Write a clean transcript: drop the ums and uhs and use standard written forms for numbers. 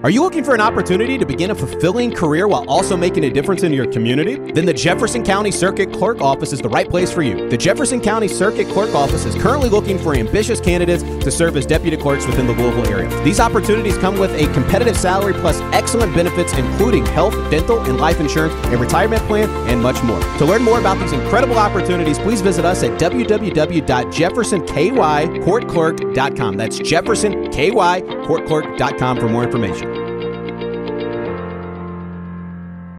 Are you looking for an opportunity to begin a fulfilling career while also making a difference in your community? Then the Jefferson County Circuit Clerk Office is the right place for you. The Jefferson County Circuit Clerk Office is currently looking for ambitious candidates to serve as deputy clerks within the Louisville area. These opportunities come with a competitive salary plus excellent benefits including health, dental, and life insurance, a retirement plan, and much more. To learn more about these incredible opportunities, please visit us at www.jeffersonkycourtclerk.com. That's jeffersonkycourtclerk.com for more information.